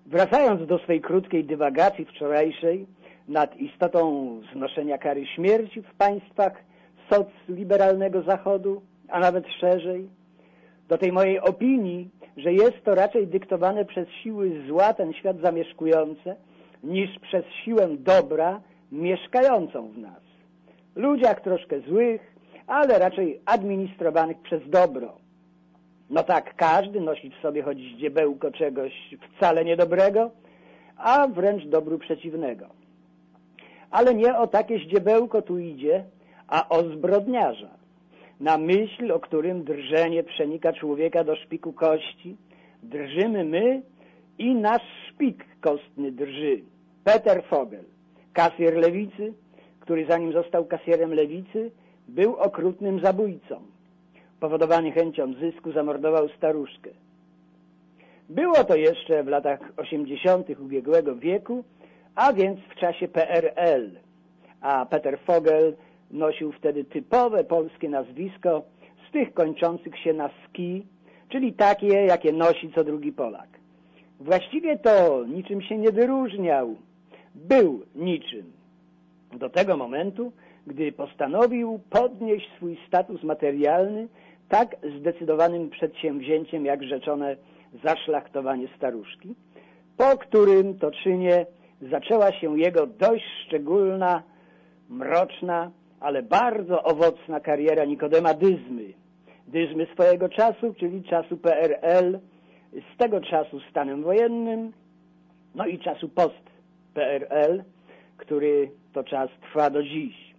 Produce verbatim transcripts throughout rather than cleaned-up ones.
Wracając do swej krótkiej dywagacji wczorajszej nad istotą znoszenia kary śmierci w państwach socliberalnego Zachodu, a nawet szerzej, do tej mojej opinii, że jest to raczej dyktowane przez siły zła ten świat zamieszkujące, niż przez siłę dobra mieszkającą w nas. Ludziach troszkę złych, ale raczej administrowanych przez dobro. No tak, każdy nosi w sobie choć ździebełko czegoś wcale niedobrego, a wręcz dobru przeciwnego. Ale nie o takie ździebełko tu idzie, a o zbrodniarza, na myśl, o którym drżenie przenika człowieka do szpiku kości. Drżymy my i nasz szpik kostny drży. Peter Vogel, kasjer lewicy, który zanim został kasjerem lewicy, był okrutnym zabójcą. Powodowany chęcią zysku zamordował staruszkę. Było to jeszcze w latach osiemdziesiątych ubiegłego wieku, a więc w czasie P R L, a Peter Vogel nosił wtedy typowe polskie nazwisko z tych kończących się na ski, czyli takie, jakie nosi co drugi Polak. Właściwie to niczym się nie wyróżniał. Był niczym. Do tego momentu, gdy postanowił podnieść swój status materialny tak zdecydowanym przedsięwzięciem, jak rzeczone zaszlachtowanie staruszki, po którym to czynie zaczęła się jego dość szczególna, mroczna, ale bardzo owocna kariera Nikodema Dyzmy. Dyzmy swojego czasu, czyli czasu P R L, z tego czasu stanem wojennym, no i czasu post-P R L, który to czas trwa do dziś.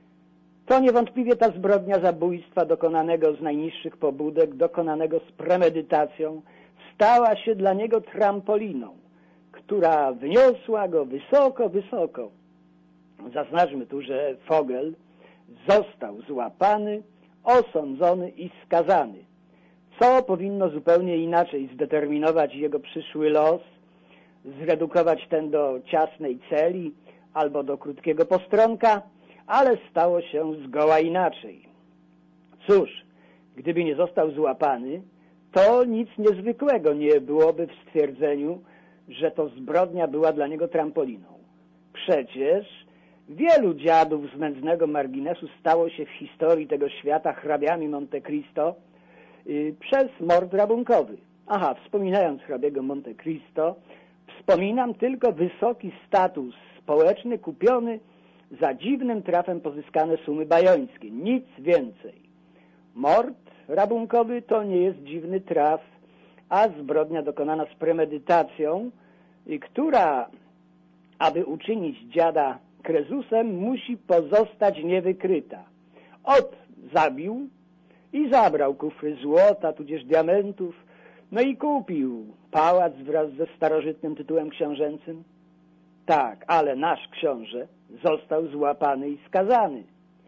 To niewątpliwie ta zbrodnia zabójstwa dokonanego z najniższych pobudek, dokonanego z premedytacją, stała się dla niego trampoliną, która wniosła go wysoko, wysoko. Zaznaczmy tu, że Vogel został złapany, osądzony i skazany, co powinno zupełnie inaczej zdeterminować jego przyszły los, zredukować ten do ciasnej celi albo do krótkiego postronka, ale stało się zgoła inaczej. Cóż, gdyby nie został złapany, to nic niezwykłego nie byłoby w stwierdzeniu, że to zbrodnia była dla niego trampoliną. Przecież wielu dziadów z nędznego marginesu stało się w historii tego świata hrabiami Monte Cristo yy, przez mord rabunkowy. Aha, wspominając hrabiego Monte Cristo, wspominam tylko wysoki status społeczny kupiony za dziwnym trafem pozyskane sumy bajońskie. Nic więcej. Mord rabunkowy to nie jest dziwny traf, a zbrodnia dokonana z premedytacją, która, aby uczynić dziada krezusem, musi pozostać niewykryta. Ot zabił i zabrał kufry złota, tudzież diamentów, no i kupił pałac wraz ze starożytnym tytułem książęcym. Tak, ale nasz książę został złapany i skazany.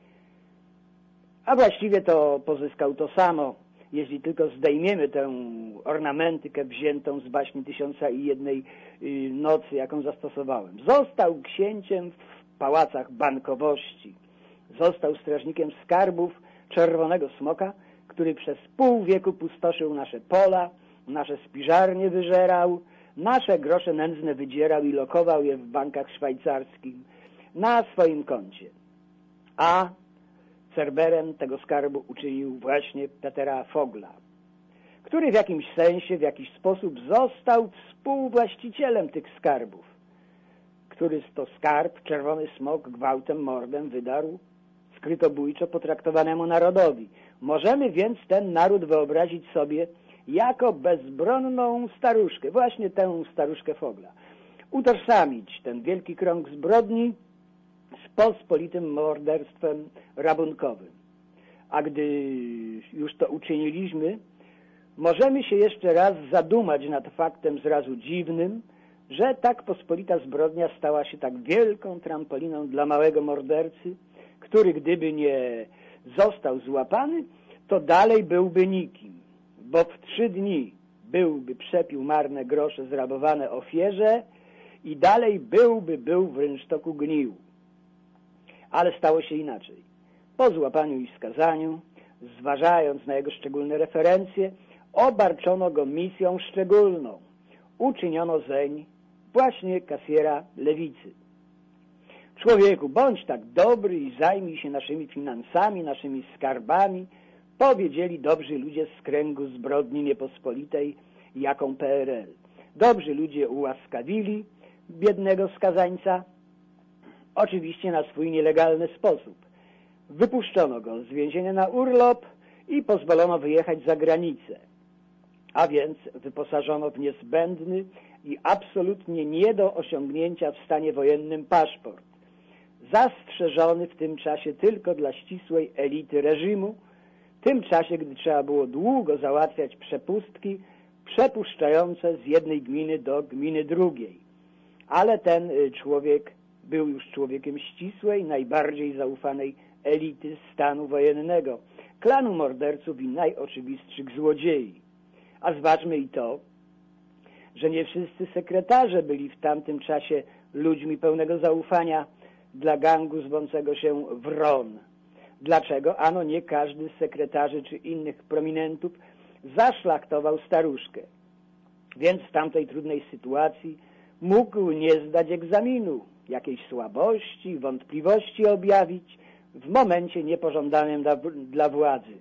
A właściwie to pozyskał to samo, jeśli tylko zdejmiemy tę ornamentykę wziętą z baśni Tysiąca i Jednej Nocy, jaką zastosowałem. Został księciem w pałacach bankowości. Został strażnikiem skarbów Czerwonego Smoka, który przez pół wieku pustoszył nasze pola, nasze spiżarnie wyżerał, nasze grosze nędzne wydzierał i lokował je w bankach szwajcarskich na swoim koncie. A Cerberem tego skarbu uczynił właśnie Petera Vogla, który w jakimś sensie, w jakiś sposób został współwłaścicielem tych skarbów, który to skarb Czerwony Smok gwałtem, mordem wydarł skrytobójczo potraktowanemu narodowi. Możemy więc ten naród wyobrazić sobie jako bezbronną staruszkę, właśnie tę staruszkę Vogla. Utożsamić ten wielki krąg zbrodni z pospolitym morderstwem rabunkowym. A gdy już to uczyniliśmy, możemy się jeszcze raz zadumać nad faktem zrazu dziwnym, że tak pospolita zbrodnia stała się tak wielką trampoliną dla małego mordercy, który gdyby nie został złapany, to dalej byłby nikim, bo w trzy dni byłby przepił marne grosze zrabowane ofierze i dalej byłby był w rynsztoku gnił. Ale stało się inaczej. Po złapaniu i skazaniu, zważając na jego szczególne referencje, obarczono go misją szczególną. uczyniono zeń właśnie kasjera Lewicy. Człowieku, bądź tak dobry i zajmij się naszymi finansami, naszymi skarbami, powiedzieli dobrzy ludzie z kręgu zbrodni niepospolitej, jaką P R L. Dobrzy ludzie ułaskawili biednego skazańca, oczywiście na swój nielegalny sposób. Wypuszczono go z więzienia na urlop i pozwolono wyjechać za granicę. A więc wyposażono w niezbędny i absolutnie nie do osiągnięcia w stanie wojennym paszport, zastrzeżony w tym czasie tylko dla ścisłej elity reżimu, w tym czasie, gdy trzeba było długo załatwiać przepustki przepuszczające z jednej gminy do gminy drugiej. Ale ten człowiek był już człowiekiem ścisłej, najbardziej zaufanej elity stanu wojennego, klanu morderców i najoczywistszych złodziei. A zważmy i to, że nie wszyscy sekretarze byli w tamtym czasie ludźmi pełnego zaufania dla gangu zwącego się Wron. Dlaczego? Ano nie każdy z sekretarzy czy innych prominentów zaszlachtował staruszkę. Więc w tamtej trudnej sytuacji mógł nie zdać egzaminu, jakiejś słabości, wątpliwości objawić w momencie niepożądanym dla, dla władzy.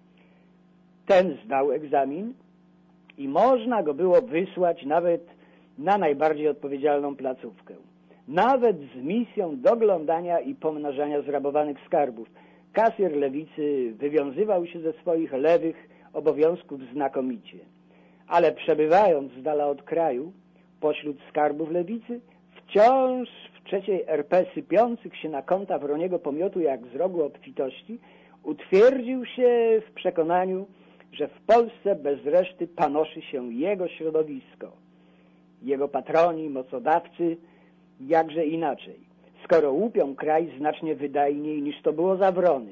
Ten zdał egzamin i można go było wysłać nawet na najbardziej odpowiedzialną placówkę. Nawet z misją doglądania i pomnażania zrabowanych skarbów. Kasjer Lewicy wywiązywał się ze swoich lewych obowiązków znakomicie. Ale przebywając z dala od kraju, pośród skarbów Lewicy, wciąż w trzeciej R P sypiących się na konta wroniego pomiotu jak z rogu obfitości, utwierdził się w przekonaniu, że w Polsce bez reszty panoszy się jego środowisko. Jego patroni, mocodawcy, jakże inaczej, skoro łupią kraj znacznie wydajniej niż to było za Wrony.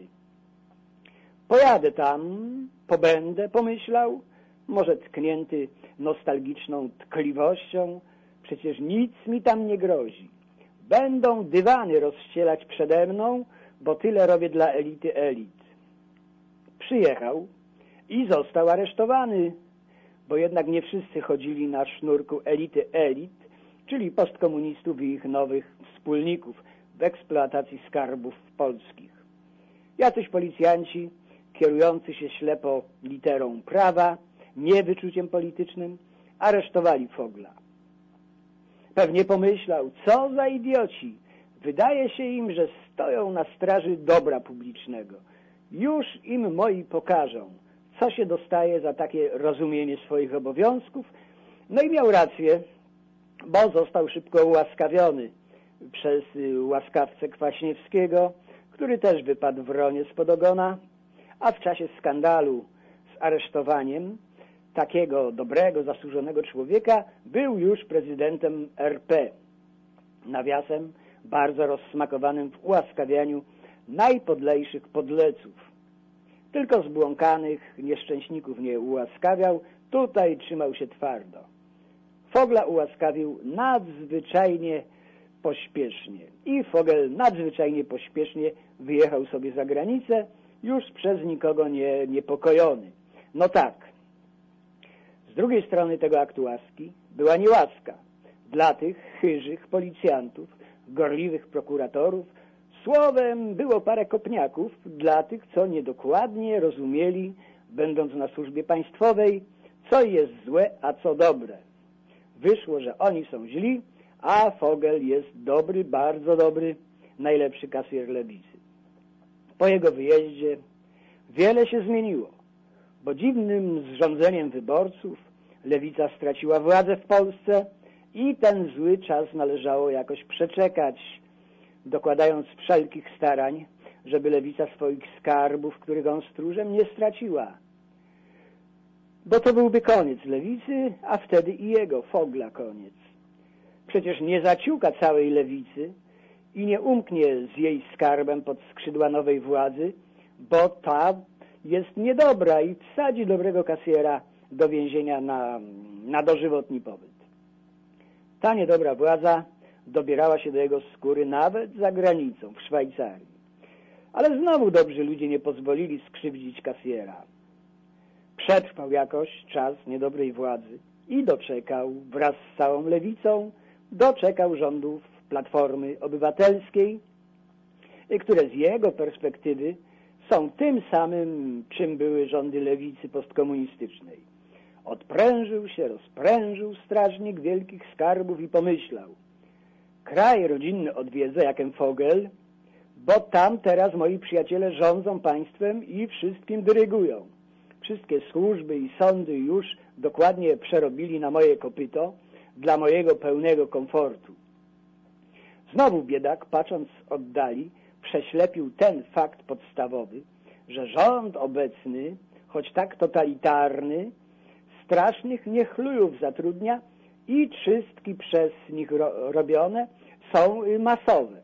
Pojadę tam, pobędę, pomyślał, może tknięty nostalgiczną tkliwością, przecież nic mi tam nie grozi. Będą dywany rozścielać przede mną, bo tyle robię dla elity elit. Przyjechał i został aresztowany, bo jednak nie wszyscy chodzili na sznurku elity elit, czyli postkomunistów i ich nowych wspólników w eksploatacji skarbów polskich. Jacyś policjanci, kierujący się ślepo literą prawa, nie wyczuciem politycznym, aresztowali Fogla. Pewnie pomyślał, co za idioci, wydaje się im, że stoją na straży dobra publicznego. Już im moi pokażą, co się dostaje za takie rozumienie swoich obowiązków. No i miał rację, bo został szybko ułaskawiony przez łaskawcę Kwaśniewskiego, który też wypadł w Wronie spod ogona, a w czasie skandalu z aresztowaniem takiego dobrego, zasłużonego człowieka był już prezydentem R P. Nawiasem, bardzo rozsmakowanym w ułaskawianiu najpodlejszych podleców. Tylko zbłąkanych nieszczęśników nie ułaskawiał, tutaj trzymał się twardo. Fogla ułaskawił nadzwyczajnie pośpiesznie i Fogel nadzwyczajnie pośpiesznie wyjechał sobie za granicę, już przez nikogo nie niepokojony. No tak, z drugiej strony tego aktu łaski była niełaska dla tych chyżych policjantów, gorliwych prokuratorów, słowem było parę kopniaków dla tych, co niedokładnie rozumieli, będąc na służbie państwowej, co jest złe, a co dobre. Wyszło, że oni są źli, a Fogel jest dobry, bardzo dobry, najlepszy kasjer Lewicy. Po jego wyjeździe wiele się zmieniło, bo dziwnym zrządzeniem wyborców Lewica straciła władzę w Polsce i ten zły czas należało jakoś przeczekać, dokładając wszelkich starań, żeby Lewica swoich skarbów, których on stróżem, nie straciła. Bo to byłby koniec Lewicy, a wtedy i jego, Fogla, koniec. Przecież nie zaciuka całej Lewicy i nie umknie z jej skarbem pod skrzydła nowej władzy, bo ta jest niedobra i wsadzi dobrego kasjera do więzienia na, na dożywotni pobyt. Ta niedobra władza dobierała się do jego skóry nawet za granicą, w Szwajcarii. Ale znowu dobrzy ludzie nie pozwolili skrzywdzić kasjera. Przetrwał jakoś czas niedobrej władzy i doczekał wraz z całą lewicą, doczekał rządów Platformy Obywatelskiej, które z jego perspektywy są tym samym, czym były rządy lewicy postkomunistycznej. Odprężył się, rozprężył strażnik wielkich skarbów i pomyślał: kraj rodzinny odwiedzę jakem Fogel, bo tam teraz moi przyjaciele rządzą państwem i wszystkim dyrygują. Wszystkie służby i sądy już dokładnie przerobili na moje kopyto dla mojego pełnego komfortu. Znowu biedak, patrząc z oddali, prześlepił ten fakt podstawowy, że rząd obecny, choć tak totalitarny, strasznych niechlujów zatrudnia i czystki przez nich ro robione są masowe.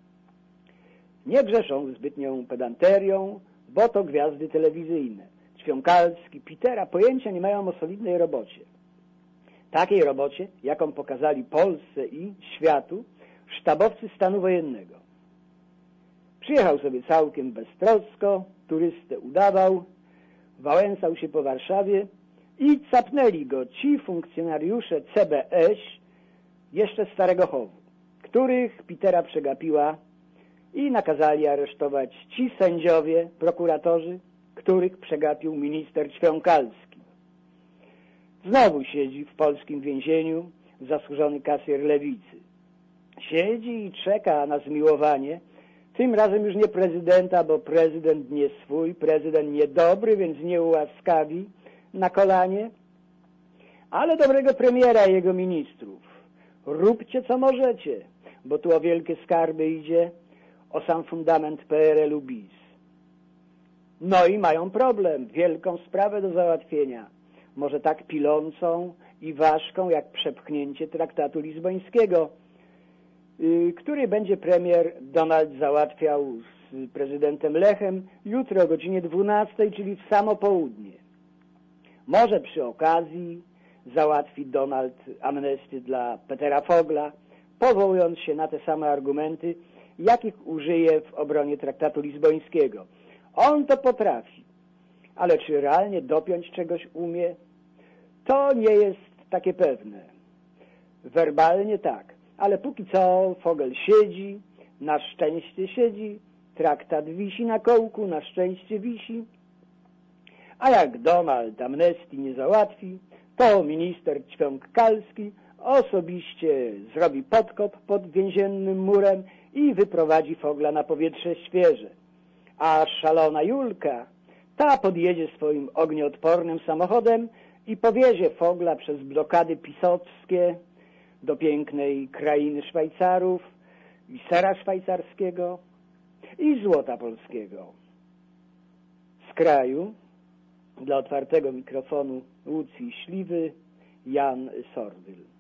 Nie grzeszą zbytnią pedanterią, bo to gwiazdy telewizyjne. Ćwiąkalski, Pitera pojęcia nie mają o solidnej robocie. Takiej robocie, jaką pokazali Polsce i światu sztabowcy stanu wojennego. Przyjechał sobie całkiem beztrosko, turystę udawał, wałęsał się po Warszawie i capnęli go ci funkcjonariusze C B S jeszcze Starego Chowu, których Pitera przegapiła, i nakazali aresztować ci sędziowie, prokuratorzy, których przegapił minister Ćwiąkalski. Znowu siedzi w polskim więzieniu zasłużony kasjer lewicy. Siedzi i czeka na zmiłowanie, tym razem już nie prezydenta, bo prezydent nie swój, prezydent niedobry, więc nie ułaskawi na kolanie, ale dobrego premiera i jego ministrów. Róbcie co możecie, bo tu o wielkie skarby idzie, o sam fundament P R L u bis. No i mają problem, wielką sprawę do załatwienia. Może tak pilącą i ważką jak przepchnięcie traktatu lizbońskiego, yy, który będzie premier Donald załatwiał z prezydentem Lechem jutro o godzinie dwunastej, czyli w samo południe. Może przy okazji załatwi Donald amnestię dla Petera Fogla, powołując się na te same argumenty, jakich użyje w obronie traktatu lizbońskiego. On to potrafi, ale czy realnie dopiąć czegoś umie? To nie jest takie pewne. Werbalnie tak, ale póki co Fogel siedzi, na szczęście siedzi, traktat wisi na kołku, na szczęście wisi, a jak Donald amnestii nie załatwi, to minister Ćwiąkalski osobiście zrobi podkop pod więziennym murem i wyprowadzi Fogla na powietrze świeże. A szalona Julka, ta podjedzie swoim ognioodpornym samochodem i powiezie Fogla przez blokady pisowskie do pięknej krainy Szwajcarów i sera szwajcarskiego i złota polskiego. Z kraju dla otwartego mikrofonu Łucji Śliwy Jan Sordyl.